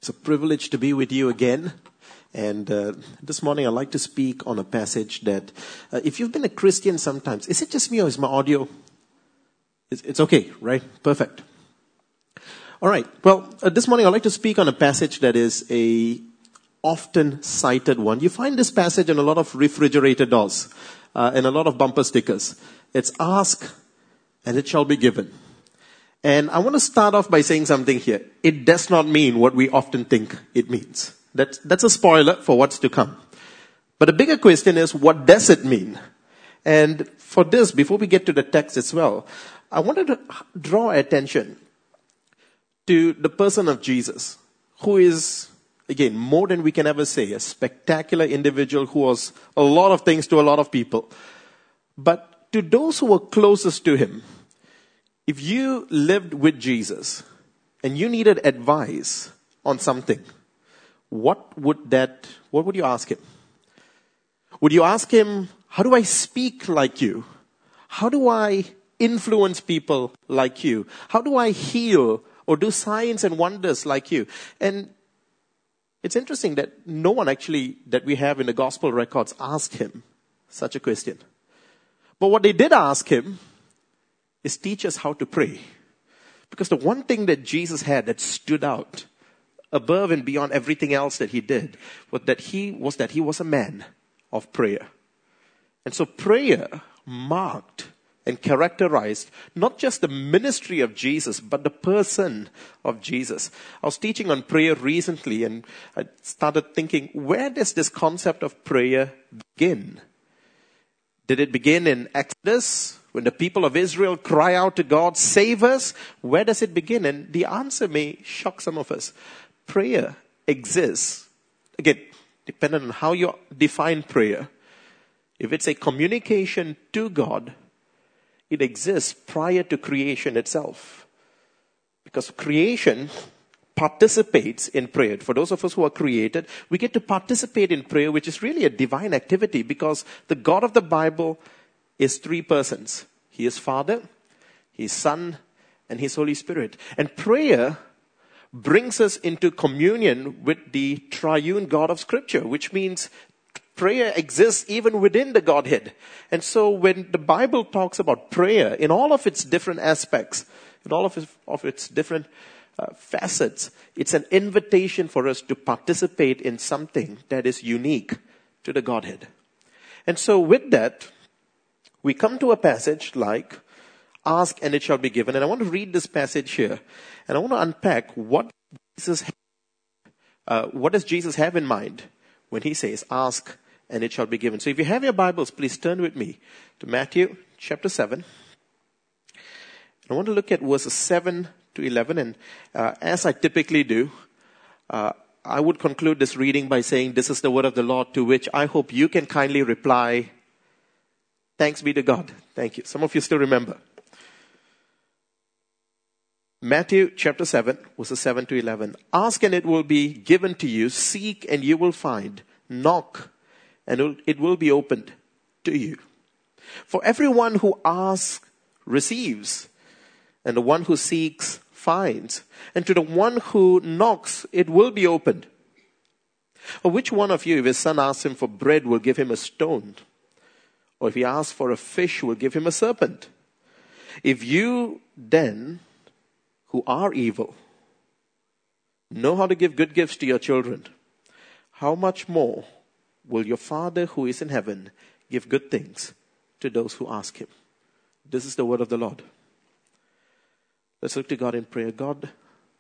It's a privilege to be with you again. And this morning I'd like to speak on a passage that, if you've been a Christian sometimes, is it just me or is my audio? It's okay, right? Perfect. All right. Well, this morning I'd like to speak on a passage that is a often cited one. You find this passage in a lot of refrigerator doors and a lot of bumper stickers. It's ask and it shall be given. And I want to start off by saying something here. It does not mean what we often think it means. That's a spoiler for what's to come. But the bigger question is, what does it mean? And for this, before we get to the text as well, I wanted to draw attention to the person of Jesus, who is, again, more than we can ever say, a spectacular individual who was a lot of things to a lot of people. But to those who were closest to him, if you lived with Jesus and you needed advice on something, what would you ask him? Would you ask him, how do I speak like you? How do I influence people like you? How do I heal or do signs and wonders like you? And it's interesting that no one actually that we have in the gospel records asked him such a question. But what they did ask him is teach us how to pray. Because the one thing that Jesus had that stood out above and beyond everything else that he did was that he was a man of prayer. And so prayer marked and characterized not just the ministry of Jesus, but the person of Jesus. I was teaching on prayer recently and I started thinking, where does this concept of prayer begin? Did it begin in Exodus, when the people of Israel cry out to God, save us? Where does it begin? And the answer may shock some of us. Prayer exists, again, depending on how you define prayer. If it's a communication to God, it exists prior to creation itself. Because creation participates in prayer. For those of us who are created, we get to participate in prayer, which is really a divine activity, because the God of the Bible is three persons. He is Father, He is Son, and His Holy Spirit. And prayer brings us into communion with the triune God of Scripture, which means prayer exists even within the Godhead. And so when the Bible talks about prayer in all of its different aspects, in all of its different facets, it's an invitation for us to participate in something that is unique to the Godhead. And so with that, we come to a passage like, ask and it shall be given. And I want to read this passage here. And I want to unpack what does Jesus have in mind when he says, ask and it shall be given. So if you have your Bibles, please turn with me to Matthew chapter 7. I want to look at verses 7 to 11. And as I typically do, I would conclude this reading by saying, this is the word of the Lord, to which I hope you can kindly reply, thanks be to God. Thank you. Some of you still remember. Matthew chapter 7, verses 7 to 11. Ask and it will be given to you. Seek and you will find. Knock and it will be opened to you. For everyone who asks receives, and the one who seeks finds, and to the one who knocks it will be opened. Or which one of you, if his son asks him for bread, will give him a stone? Or if he asks for a fish, will give him a serpent? If you then, who are evil, know how to give good gifts to your children, how much more will your Father who is in heaven give good things to those who ask him? This is the word of the Lord. Let's look to God in prayer. God,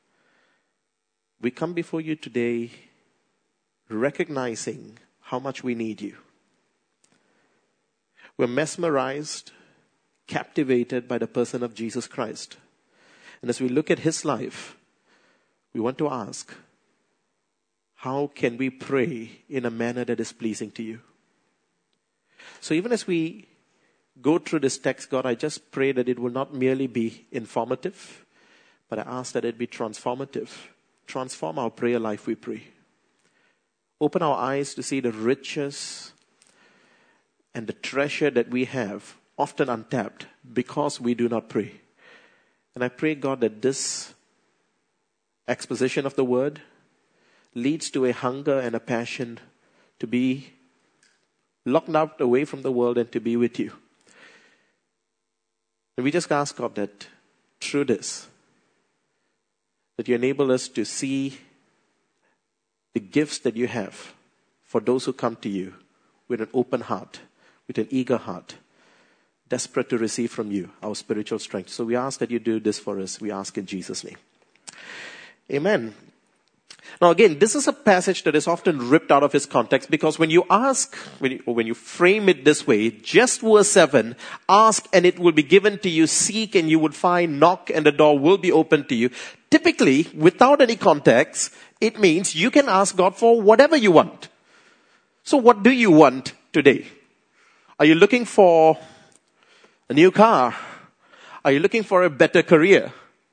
we come before you today recognizing how much we need you. We're mesmerized, captivated by the person of Jesus Christ. And as we look at his life, we want to ask, how can we pray in a manner that is pleasing to you? So even as we go through this text, God, I just pray that it will not merely be informative, but I ask that it be transformative. Transform our prayer life, we pray. Open our eyes to see the riches and the treasure that we have, often untapped, because we do not pray. And I pray, God, that this exposition of the word leads to a hunger and a passion to be locked out away from the world and to be with you. And we just ask God that through this, that you enable us to see the gifts that you have for those who come to you with an open heart, with an eager heart, desperate to receive from you our spiritual strength. So we ask that you do this for us. We ask in Jesus' name. Amen. Now again, this is a passage that is often ripped out of its context, because when you frame it this way, just verse 7, ask and it will be given to you, seek and you would find, knock and the door will be opened to you. Typically, without any context, it means you can ask God for whatever you want. So what do you want today? Are you looking for a new car? Are you looking for a better career?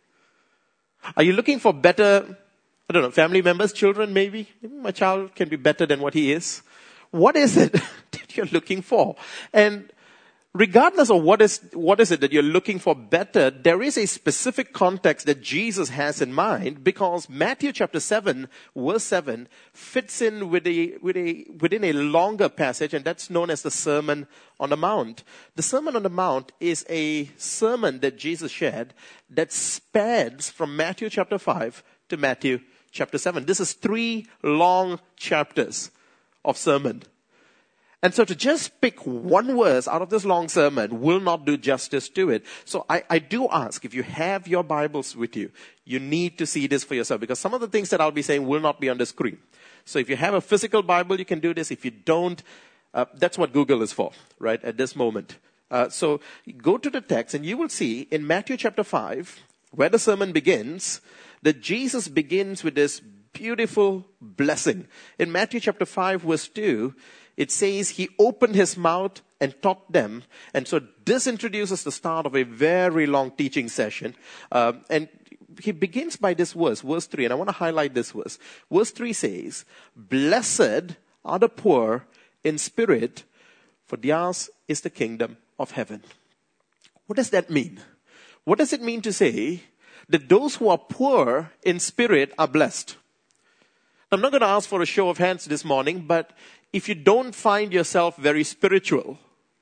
Are you looking for better, family members, children maybe? Maybe my child can be better than what he is. What is it that you're looking for? And regardless of what is it that you're looking for better, there is a specific context that Jesus has in mind, because Matthew chapter 7, verse 7 fits in within a longer passage, and that's known as the Sermon on the Mount. The Sermon on the Mount is a sermon that Jesus shared that spans from Matthew chapter 5 to Matthew chapter 7. This is 3 long chapters of sermon. And so to just pick one verse out of this long sermon will not do justice to it. So I do ask, if you have your Bibles with you, you need to see this for yourself, because some of the things that I'll be saying will not be on the screen. So if you have a physical Bible, you can do this. If you don't, that's what Google is for, right, at this moment. So go to the text and you will see in Matthew chapter 5, where the sermon begins, that Jesus begins with this beautiful blessing. In Matthew chapter 5, verse 2, it says he opened his mouth and taught them. And so this introduces the start of a very long teaching session. And he begins by this verse 3, and I want to highlight this verse. Verse 3 says, "Blessed are the poor in spirit, for theirs is the kingdom of heaven." What does that mean? What does it mean to say that those who are poor in spirit are blessed? I'm not going to ask for a show of hands this morning, but if you don't find yourself very spiritual,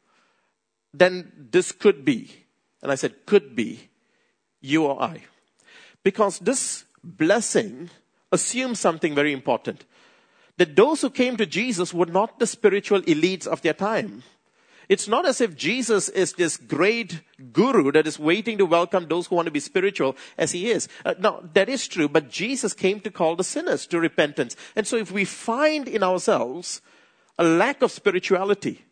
then this could be, and I said could be, you or I. Because this blessing assumes something very important. That those who came to Jesus were not the spiritual elites of their time. It's not as if Jesus is this great guru that is waiting to welcome those who want to be spiritual as he is. Now, that is true, but Jesus came to call the sinners to repentance. And so if we find in ourselves a lack of spirituality,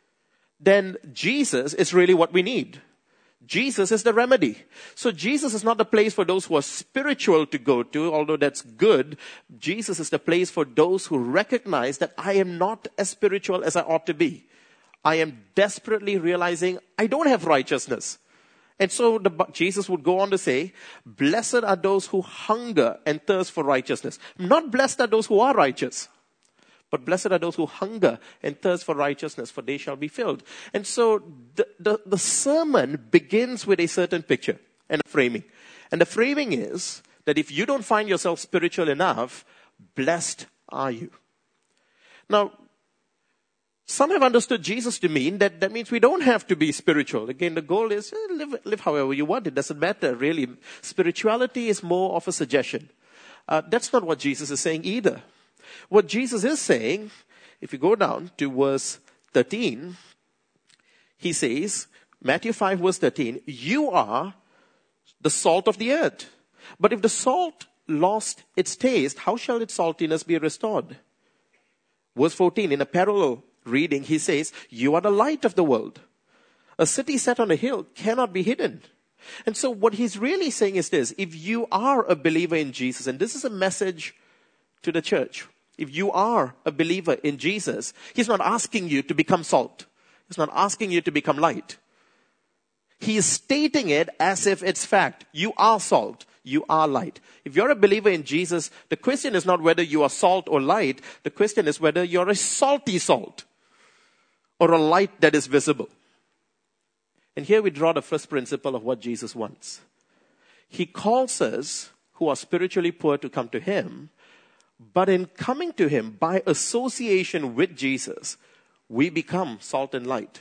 then Jesus is really what we need. Jesus is the remedy. So Jesus is not the place for those who are spiritual to go to, although that's good. Jesus is the place for those who recognize that I am not as spiritual as I ought to be. I am desperately realizing I don't have righteousness. And so Jesus would go on to say, blessed are those who hunger and thirst for righteousness. Not blessed are those who are righteous, but blessed are those who hunger and thirst for righteousness, for they shall be filled. And so the sermon begins with a certain picture and a framing. And the framing is that if you don't find yourself spiritual enough, blessed are you. Now, some have understood Jesus to mean that means we don't have to be spiritual. Again, the goal is live however you want. It doesn't matter, really. Spirituality is more of a suggestion. That's not what Jesus is saying either. What Jesus is saying, if you go down to verse 13, he says, Matthew 5 verse 13, you are the salt of the earth. But if the salt lost its taste, how shall its saltiness be restored? Verse 14, in a parallel reading, he says, you are the light of the world. A city set on a hill cannot be hidden. And so what he's really saying is this: if you are a believer in Jesus, and this is a message to the church, if you are a believer in Jesus, he's not asking you to become salt. He's not asking you to become light. He is stating it as if it's fact. You are salt. You are light. If you're a believer in Jesus, the question is not whether you are salt or light. The question is whether you're a salty salt or a light that is visible. And here we draw the first principle of what Jesus wants. He calls us who are spiritually poor to come to him, But in coming to him by association with Jesus, we become salt and light.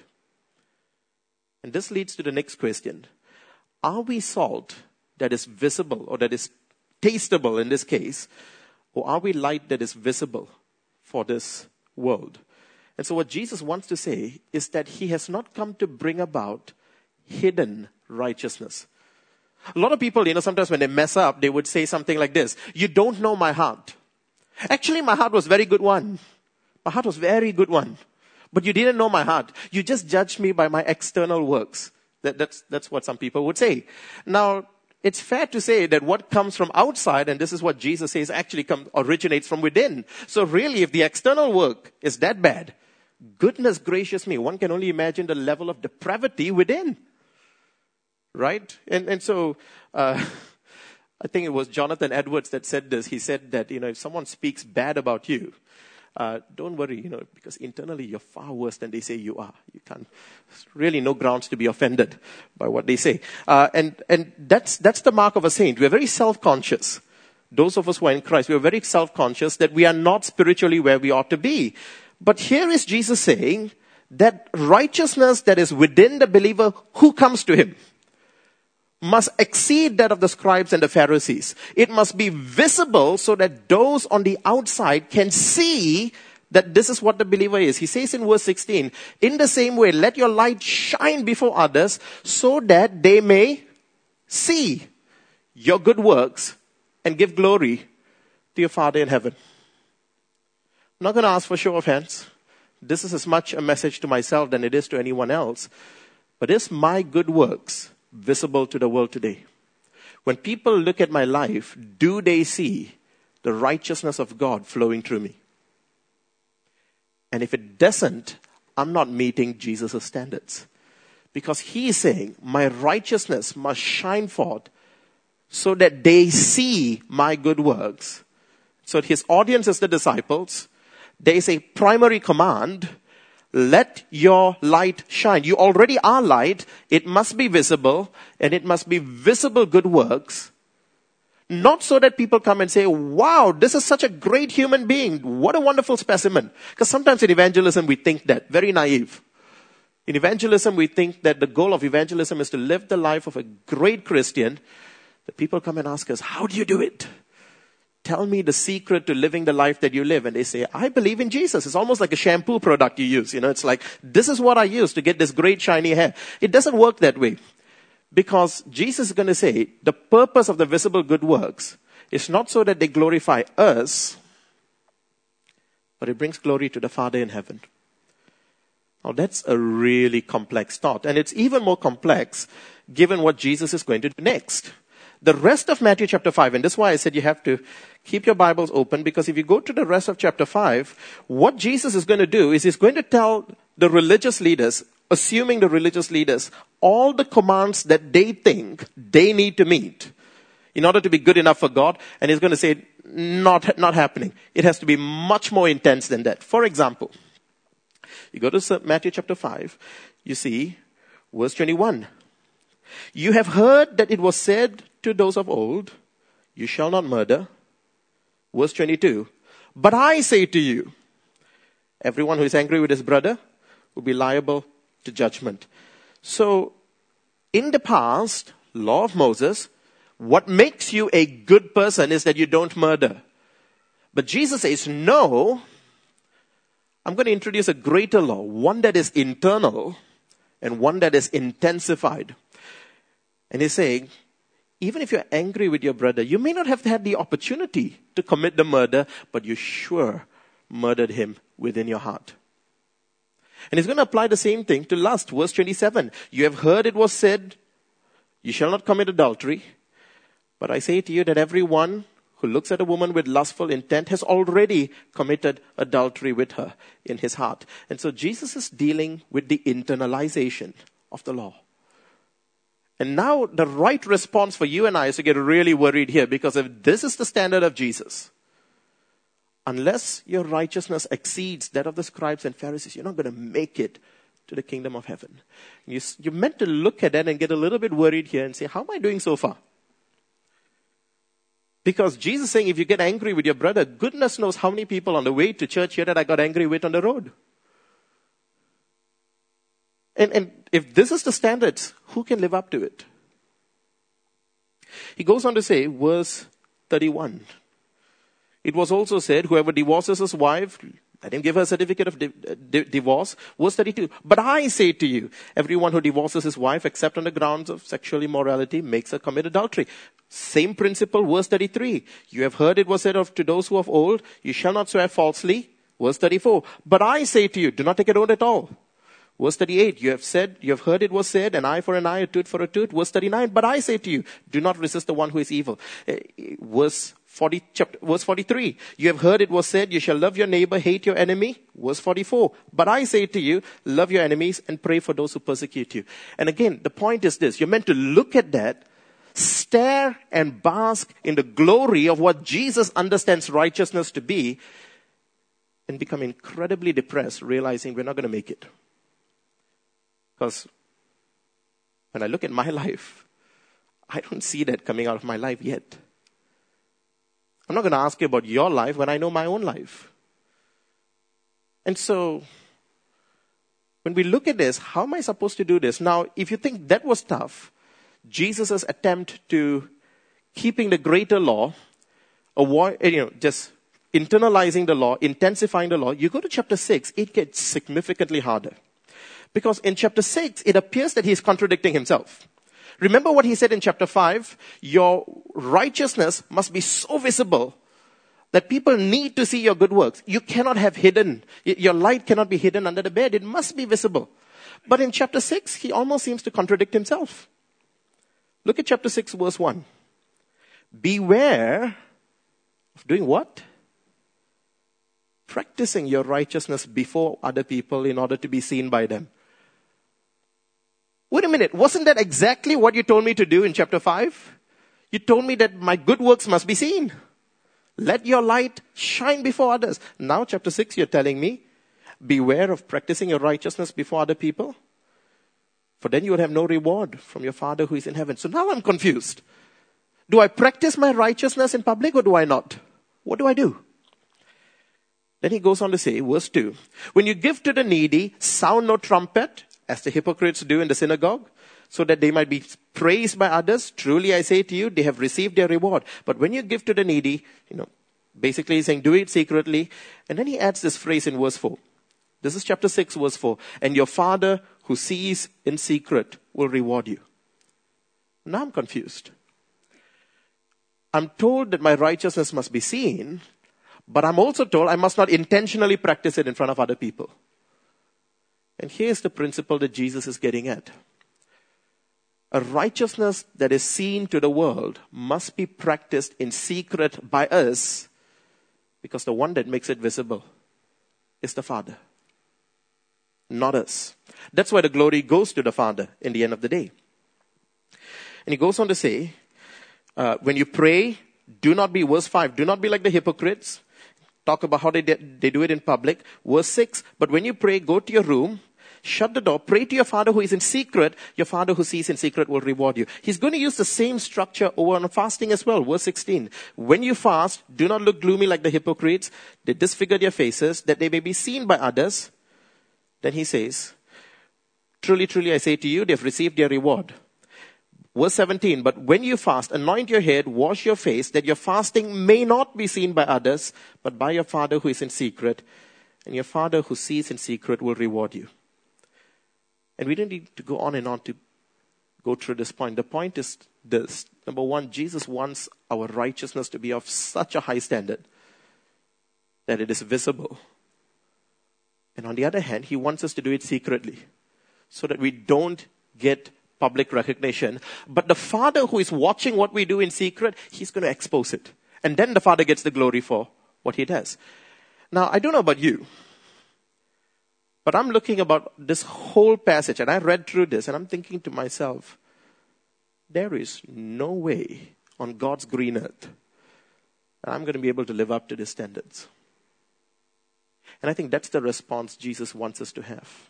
And this leads to the next question. Are we salt that is visible or that is tasteable in this case? Or are we light that is visible for this world? And so what Jesus wants to say is that he has not come to bring about hidden righteousness. A lot of people, sometimes when they mess up, they would say something like this: you don't know my heart. Actually, my heart was very good one. My heart was very good one. But you didn't know my heart. You just judged me by my external works. That's what some people would say. Now, it's fair to say that what comes from outside, and this is what Jesus says, actually originates from within. So really, if the external work is that bad, goodness gracious me, one can only imagine the level of depravity within. Right? And so, I think it was Jonathan Edwards that said this. He said that, if someone speaks bad about you, don't worry, because internally you're far worse than they say you are. You can't, really no grounds to be offended by what they say. And that's the mark of a saint. We're very self-conscious. Those of us who are in Christ, we're very self-conscious that we are not spiritually where we ought to be. But here is Jesus saying that righteousness that is within the believer who comes to him must exceed that of the scribes and the Pharisees. It must be visible so that those on the outside can see that this is what the believer is. He says in verse 16, in the same way, let your light shine before others so that they may see your good works and give glory to your Father in heaven. I'm not going to ask for show of hands. This is as much a message to myself than it is to anyone else. But is my good works visible to the world today? When people look at my life, do they see the righteousness of God flowing through me? And if it doesn't, I'm not meeting Jesus' standards. Because he is saying, my righteousness must shine forth so that they see my good works. So his audience is the disciples. There is a primary command: let your light shine. You already are light. It must be visible, and it must be visible good works. Not so that people come and say, wow, this is such a great human being. What a wonderful specimen. Because sometimes in evangelism we think that, very naive. In evangelism we think that the goal of evangelism is to live the life of a great Christian. The people come and ask us, how do you do it? Tell me the secret to living the life that you live. And they say, I believe in Jesus. It's almost like a shampoo product you use. It's like, this is what I use to get this great shiny hair. It doesn't work that way. Because Jesus is going to say, the purpose of the visible good works is not so that they glorify us, but it brings glory to the Father in heaven. Now that's a really complex thought. And it's even more complex given what Jesus is going to do next. The rest of Matthew chapter 5, and this is why I said you have to keep your Bibles open, because if you go to the rest of chapter 5, what Jesus is going to do is he's going to tell the religious leaders, assuming the religious leaders, all the commands that they think they need to meet in order to be good enough for God. And he's going to say, not happening. It has to be much more intense than that. For example, you go to Matthew chapter 5, you see verse 21. You have heard that it was said to those of old, you shall not murder. Verse 22. But I say to you, everyone who is angry with his brother will be liable to judgment. So, in the past, law of Moses, what makes you a good person is that you don't murder. But Jesus says, no, I'm going to introduce a greater law, one that is internal and one that is intensified. And he's saying, even if you're angry with your brother, you may not have had the opportunity to commit the murder, but you sure murdered him within your heart. And he's going to apply the same thing to lust. Verse 27. You have heard it was said, you shall not commit adultery. But I say to you that everyone who looks at a woman with lustful intent has already committed adultery with her in his heart. And so Jesus is dealing with the internalization of the law. And now the right response for you and I is to get really worried here, because if this is the standard of Jesus, unless your righteousness exceeds that of the scribes and Pharisees, you're not going to make it to the kingdom of heaven. You're meant to look at that and get a little bit worried here and say, how am I doing so far? Because Jesus is saying, if you get angry with your brother, goodness knows how many people on the way to church here that I got angry with on the road. And if this is the standards, who can live up to it? He goes on to say, verse 31. It was also said, whoever divorces his wife, let him give her a certificate of divorce. Verse 32. But I say to you, everyone who divorces his wife except on the grounds of sexual immorality makes her commit adultery. Same principle, verse 33. You have heard it was said to those who of old, you shall not swear falsely. Verse 34. But I say to you, do not take an oath at all. Verse 38, you have heard it was said, an eye for an eye, a tooth for a tooth. Verse 39, but I say to you, do not resist the one who is evil. Verse 43, you have heard it was said, you shall love your neighbor, hate your enemy. Verse 44, but I say to you, love your enemies and pray for those who persecute you. And again, the point is this, you're meant to look at that, stare and bask in the glory of what Jesus understands righteousness to be, and become incredibly depressed, realizing we're not going to make it. Because when I look at my life, I don't see that coming out of my life yet. I'm not going to ask you about your life when I know my own life. And so, when we look at this, how am I supposed to do this? Now, if you think that was tough, Jesus' attempt to keeping the greater law, just internalizing the law, intensifying the law, you go to chapter 6, it gets significantly harder. Because in chapter 6, it appears that he's contradicting himself. Remember what he said in chapter 5? Your righteousness must be so visible that people need to see your good works. You cannot have hidden. Your light cannot be hidden under the bed. It must be visible. But in chapter 6, he almost seems to contradict himself. Look at chapter 6, verse 1. Beware of doing what? Practicing your righteousness before other people in order to be seen by them. Wait a minute, wasn't that exactly what you told me to do in chapter 5? You told me that my good works must be seen. Let your light shine before others. Now chapter 6, you're telling me, beware of practicing your righteousness before other people. For then you would have no reward from your Father who is in heaven. So now I'm confused. Do I practice my righteousness in public or do I not? What do I do? Then he goes on to say, verse 2, when you give to the needy, sound no trumpet, as the hypocrites do in the synagogue, so that they might be praised by others. Truly I say to you, they have received their reward. But when you give to the needy, basically he's saying, do it secretly. And then he adds this phrase in verse 4. This is chapter 6, verse 4. And your Father who sees in secret will reward you. Now I'm confused. I'm told that my righteousness must be seen, but I'm also told I must not intentionally practice it in front of other people. And here's the principle that Jesus is getting at. A righteousness that is seen to the world must be practiced in secret by us, because the one that makes it visible is the Father, not us. That's why the glory goes to the Father in the end of the day. And he goes on to say, when you pray, do not be, verse 5, do not be like the hypocrites. Talk about how they do it in public. Verse 6, but when you pray, go to your room, shut the door, pray to your Father who is in secret. Your Father who sees in secret will reward you. He's going to use the same structure over on fasting as well. Verse 16, when you fast, do not look gloomy like the hypocrites. They disfigure their faces that they may be seen by others. Then he says, truly, truly, I say to you, they've received their reward. Verse 17, but when you fast, anoint your head, wash your face, that your fasting may not be seen by others, but by your Father who is in secret. And your Father who sees in secret will reward you. And we don't need to go on and on to go through this point. The point is this. Number one, Jesus wants our righteousness to be of such a high standard that it is visible. And on the other hand, he wants us to do it secretly so that we don't get public recognition. But the Father who is watching what we do in secret, he's going to expose it. And then the Father gets the glory for what he does. Now, I don't know about you, but I'm looking about this whole passage, and I read through this, and I'm thinking to myself, there is no way on God's green earth that I'm going to be able to live up to these standards. And I think that's the response Jesus wants us to have.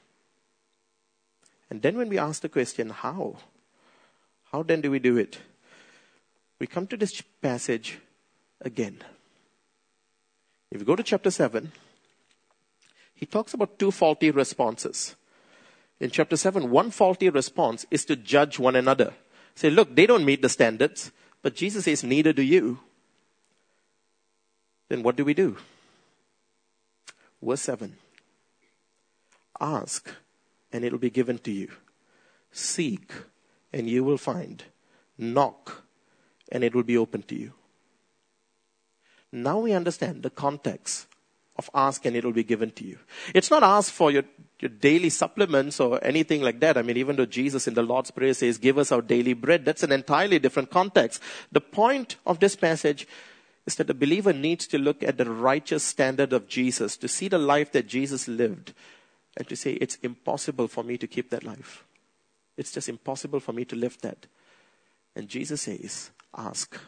And then when we ask the question, how then do we do it? We come to this passage again. If you go to chapter 7, he talks about 2 faulty responses. In chapter 7, one faulty response is to judge one another. Say, look, they don't meet the standards, but Jesus says, neither do you. Then what do we do? Verse 7. Ask, and it will be given to you. Seek, and you will find. Knock, and it will be open to you. Now we understand the context of ask and it will be given to you. It's not ask for your daily supplements or anything like that. I mean, even though Jesus in the Lord's Prayer says, give us our daily bread, that's an entirely different context. The point of this passage is that the believer needs to look at the righteous standard of Jesus, to see the life that Jesus lived, and to say, it's impossible for me to keep that life. It's just impossible for me to live that. And Jesus says, ask.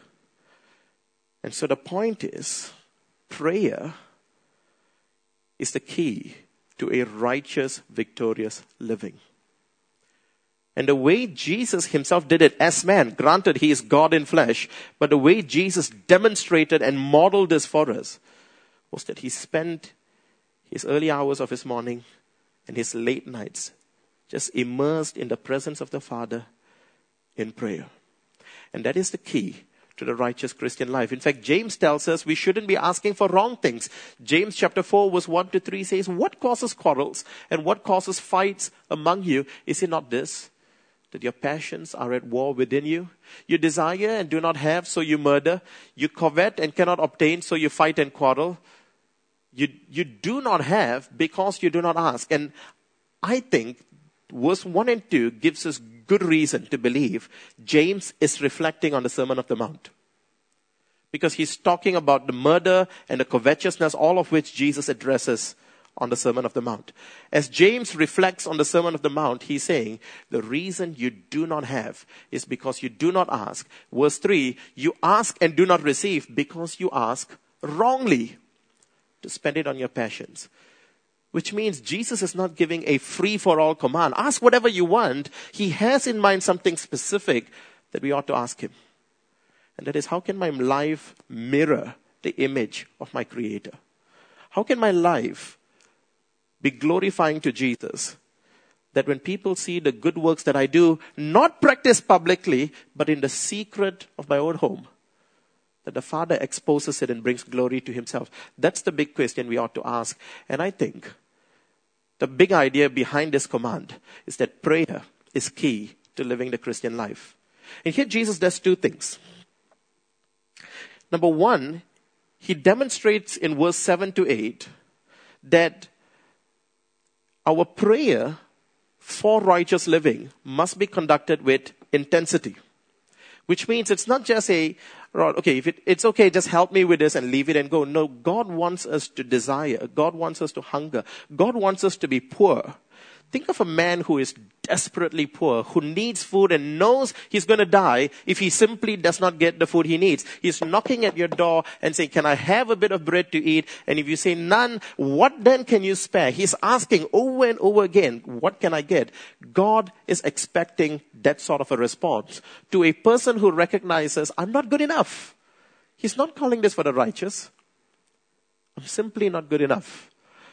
And so the point is, prayer is the key to a righteous, victorious living. And the way Jesus himself did it as man, granted he is God in flesh, but the way Jesus demonstrated and modeled this for us was that he spent his early hours of his morning and his late nights just immersed in the presence of the Father in prayer. And that is the key to the righteous Christian life. In fact, James tells us we shouldn't be asking for wrong things. James chapter 4 verse 1 to 3 says, what causes quarrels and what causes fights among you? Is it not this, that your passions are at war within you? You desire and do not have, so you murder. You covet and cannot obtain, so you fight and quarrel. You do not have because you do not ask. And I think verse 1 and 2 gives us good reason to believe James is reflecting on the Sermon of the Mount. Because he's talking about the murder and the covetousness, all of which Jesus addresses on the Sermon of the Mount. As James reflects on the Sermon of the Mount, he's saying, the reason you do not have is because you do not ask. Verse 3, you ask and do not receive because you ask wrongly to spend it on your passions. Which means Jesus is not giving a free-for-all command. Ask whatever you want. He has in mind something specific that we ought to ask him. And that is, how can my life mirror the image of my Creator? How can my life be glorifying to Jesus? That when people see the good works that I do, not practiced publicly, but in the secret of my own home, that the Father exposes it and brings glory to himself. That's the big question we ought to ask. And I think the big idea behind this command is that prayer is key to living the Christian life. And here Jesus does 2 things. Number 1, he demonstrates in verse 7 to 8 that our prayer for righteous living must be conducted with intensity. Which means it's not just okay, if it's okay, just help me with this and leave it and go. No, God wants us to desire. God wants us to hunger. God wants us to be poor. Think of a man who is desperately poor, who needs food and knows he's going to die if he simply does not get the food he needs. He's knocking at your door and saying, can I have a bit of bread to eat? And if you say none, what then can you spare? He's asking over and over again, what can I get? God is expecting that sort of a response to a person who recognizes, I'm not good enough. He's not calling this for the righteous. I'm simply not good enough.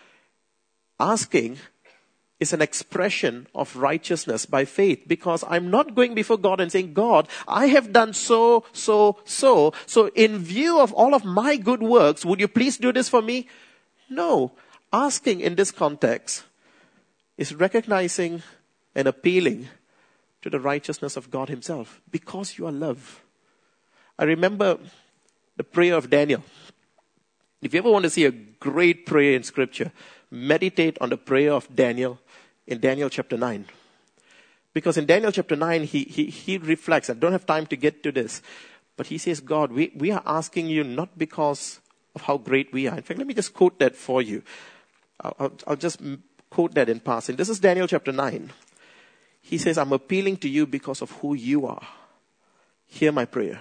Asking is an expression of righteousness by faith, because I'm not going before God and saying, God, I have done so. So in view of all of my good works, would you please do this for me? No. Asking in this context is recognizing and appealing to the righteousness of God himself, because you are loved. I remember the prayer of Daniel. If you ever want to see a great prayer in Scripture, meditate on the prayer of Daniel in Daniel chapter 9. Because in Daniel chapter 9, he reflects. I don't have time to get to this. But he says, God, we are asking you not because of how great we are. In fact, let me just quote that for you. I'll just quote that in passing. This is Daniel chapter 9. He says, I'm appealing to you because of who you are. Hear my prayer.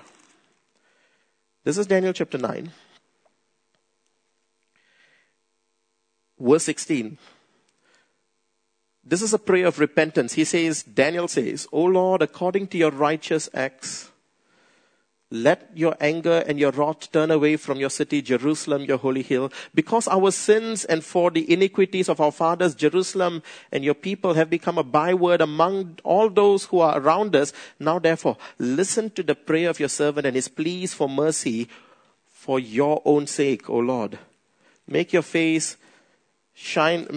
This is Daniel chapter 9. Verse 16. This is a prayer of repentance. Daniel says, O Lord, according to your righteous acts, Let your anger and your wrath turn away from your city, Jerusalem, your holy hill. Because our sins and for the iniquities of our fathers, Jerusalem and your people have become a byword among all those who are around us. Now therefore, listen to the prayer of your servant and his pleas for mercy for your own sake, O Lord. Make your face shine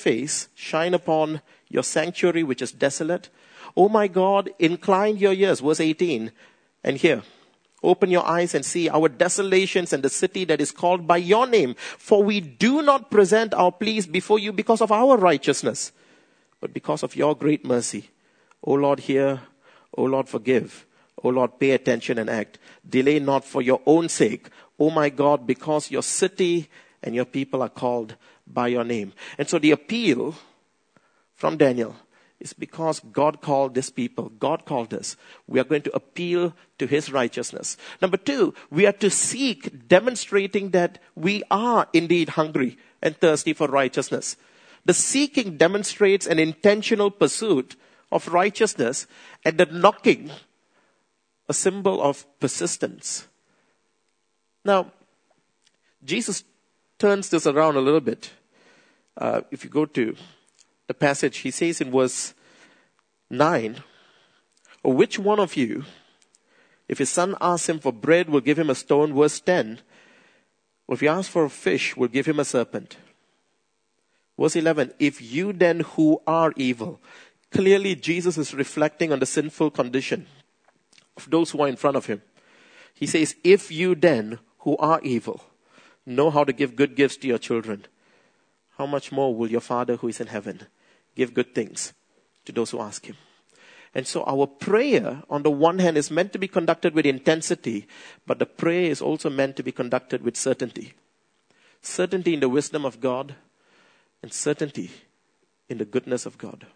upon your sanctuary, which is desolate. O my God, incline your ears, verse 18, and hear. Open your eyes and see our desolations and the city that is called by your name. For we do not present our pleas before you because of our righteousness, but because of your great mercy. O Lord, hear. O Lord, forgive. O Lord, pay attention and act. Delay not for your own sake. O my God, because your city and your people are called by your name. And so the appeal from Daniel is because God called this people. God called us. We are going to appeal to his righteousness. Number 2, we are to seek, demonstrating that we are indeed hungry and thirsty for righteousness. The seeking demonstrates an intentional pursuit of righteousness, and the knocking, a symbol of persistence. Now, Jesus turns this around a little bit. If you go to the passage, he says in verse 9, or which one of you, if his son asks him for bread, will give him a stone? Verse 10, or if he asks for a fish, will give him a serpent. Verse 11, if you then who are evil. Clearly, Jesus is reflecting on the sinful condition of those who are in front of him. He says, if you then who are evil know how to give good gifts to your children, how much more will your Father who is in heaven give good things to those who ask him? And so our prayer, on the one hand, is meant to be conducted with intensity, but the prayer is also meant to be conducted with certainty. Certainty in the wisdom of God and certainty in the goodness of God.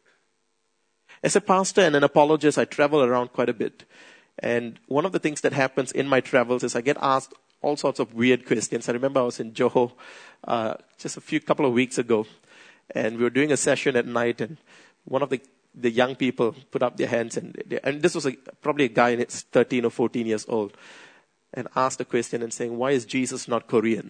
As a pastor and an apologist, I travel around quite a bit. And one of the things that happens in my travels is I get asked all sorts of weird questions. I remember I was in Johor just couple of weeks ago, and we were doing a session at night, and one of the young people put up their hands, and this was probably a guy in his 13 or 14 years old, and asked a question and saying, why is Jesus not Korean?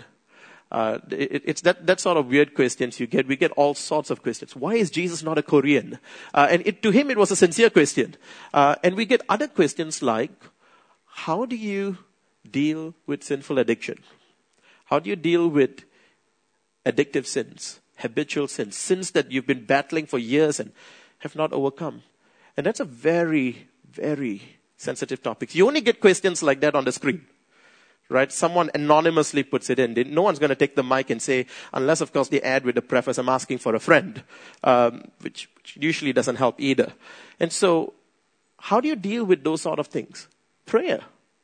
It's that sort of weird questions you get. We get all sorts of questions. Why is Jesus not a Korean? And to him, it was a sincere question. And we get other questions like, how do you deal with sinful addiction? How do you deal with addictive sins, habitual sins, sins that you've been battling for years and have not overcome? And that's a very, very sensitive topic. You only get questions like that on the screen. Right? Someone anonymously puts it in. No one's going to take the mic and say, unless of course they add with the preface, I'm asking for a friend, which usually doesn't help either. And so, how do you deal with those sort of things? Prayer.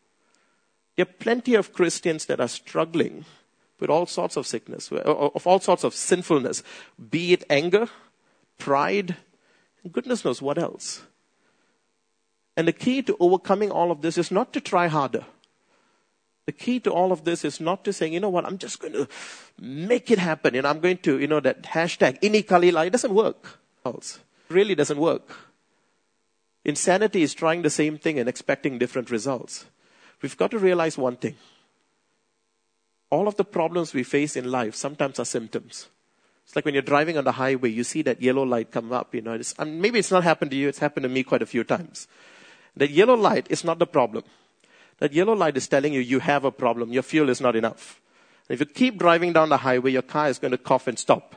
There are plenty of Christians that are struggling with all sorts of sickness, of all sorts of sinfulness, be it anger, pride, and goodness knows what else. And the key to overcoming all of this is not to try harder. The key to all of this is not to say, you know what, I'm just going to make it happen. And I'm going to, that hashtag, inikalila. It doesn't work. It really doesn't work. Insanity is trying the same thing and expecting different results. We've got to realize one thing. All of the problems we face in life sometimes are symptoms. It's like when you're driving on the highway, you see that yellow light come up. Maybe it's not happened to you. It's happened to me quite a few times. The yellow light is not the problem. That yellow light is telling you have a problem. Your fuel is not enough. And if you keep driving down the highway, your car is going to cough and stop.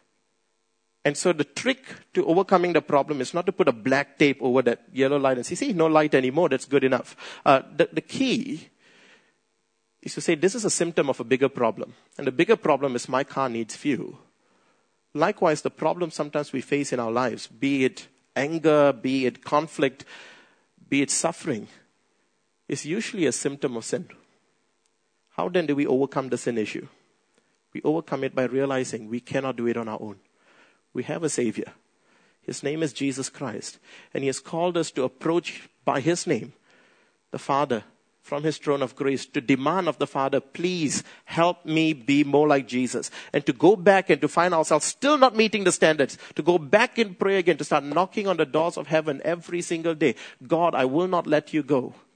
And so the trick to overcoming the problem is not to put a black tape over that yellow light and say, see, no light anymore. That's good enough. The key is to say this is a symptom of a bigger problem. And the bigger problem is my car needs fuel. Likewise, the problem sometimes we face in our lives, be it anger, be it conflict, be it suffering, is usually a symptom of sin. How then do we overcome the sin issue? We overcome it by realizing we cannot do it on our own. We have a Savior. His name is Jesus Christ. And He has called us to approach by His name, the Father, from His throne of grace, to demand of the Father, please help me be more like Jesus. And to go back and to find ourselves still not meeting the standards, to go back in prayer again, to start knocking on the doors of heaven every single day. God, I will not let you go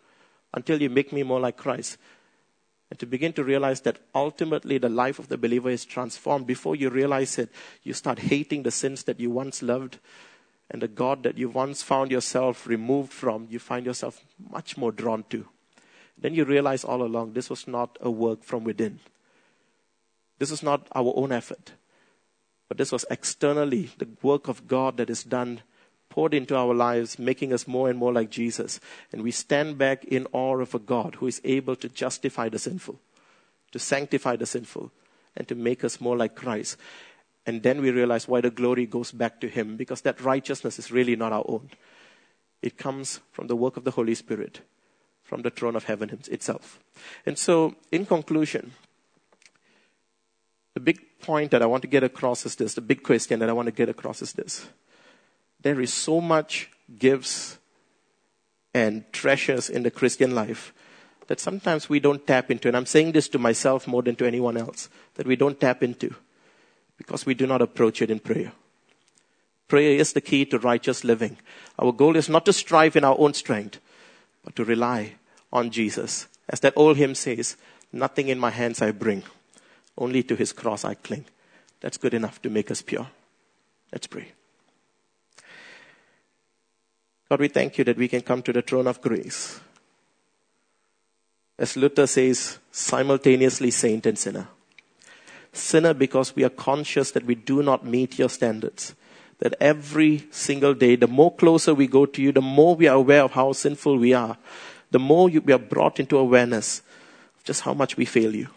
until you make me more like Christ. And to begin to realize that ultimately the life of the believer is transformed. Before you realize it, you start hating the sins that you once loved, and the God that you once found yourself removed from, you find yourself much more drawn to. Then you realize all along, this was not a work from within. This is not our own effort. But this was externally the work of God that is done, poured into our lives, making us more and more like Jesus. And we stand back in awe of a God who is able to justify the sinful, to sanctify the sinful, and to make us more like Christ. And then we realize why the glory goes back to Him, because that righteousness is really not our own. It comes from the work of the Holy Spirit, from the throne of heaven itself. And so, in conclusion, the big point that I want to get across is this, the big question that I want to get across is this. There is so much gifts and treasures in the Christian life that sometimes we don't tap into. And I'm saying this to myself more than to anyone else, that we don't tap into because we do not approach it in prayer. Prayer is the key to righteous living. Our goal is not to strive in our own strength, but to rely on Jesus. As that old hymn says, nothing in my hands I bring, only to His cross I cling. That's good enough to make us pure. Let's pray. God, we thank You that we can come to the throne of grace. As Luther says, simultaneously saint and sinner. Sinner because we are conscious that we do not meet Your standards. That every single day, the more closer we go to You, the more we are aware of how sinful we are. The more we are brought into awareness of just how much we fail You.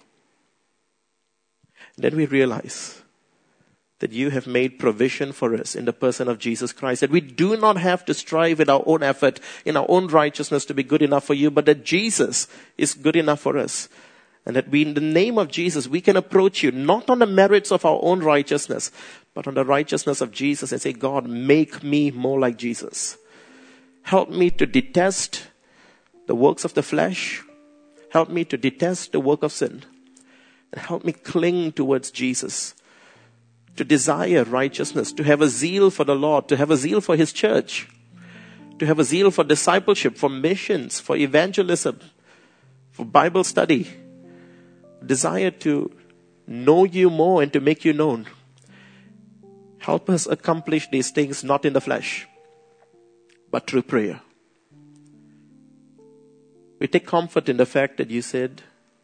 Then we realize that You have made provision for us in the person of Jesus Christ. That we do not have to strive in our own effort, in our own righteousness to be good enough for You, but that Jesus is good enough for us. And that we, in the name of Jesus, we can approach You, not on the merits of our own righteousness, but on the righteousness of Jesus and say, God, make me more like Jesus. Help me to detest the works of the flesh. Help me to detest the work of sin. And help me cling towards Jesus. To desire righteousness, to have a zeal for the Lord, to have a zeal for His church, to have a zeal for discipleship, for missions, for evangelism, for Bible study. Desire to know You more and to make You known. Help us accomplish these things not in the flesh, but through prayer. We take comfort in the fact that You said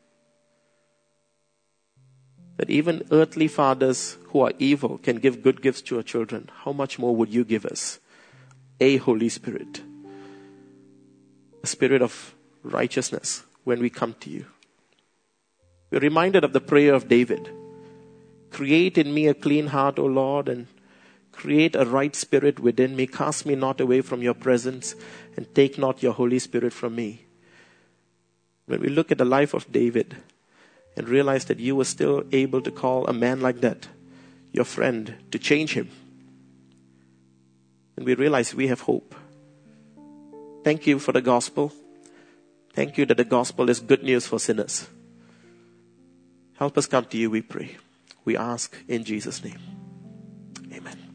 that even earthly fathers who are evil can give good gifts to our children. How much more would You give us a Holy Spirit, a spirit of righteousness when we come to You? We're reminded of the prayer of David. Create in me a clean heart, O Lord, and create a right spirit within me. Cast me not away from Your presence, and take not Your Holy Spirit from me. When we look at the life of David and realize that You were still able to call a man like that Your friend, to change him, and we realize we have hope. Thank You for the gospel. Thank You that the gospel is good news for sinners. Help us come to You, we pray. We ask in Jesus' name. Amen.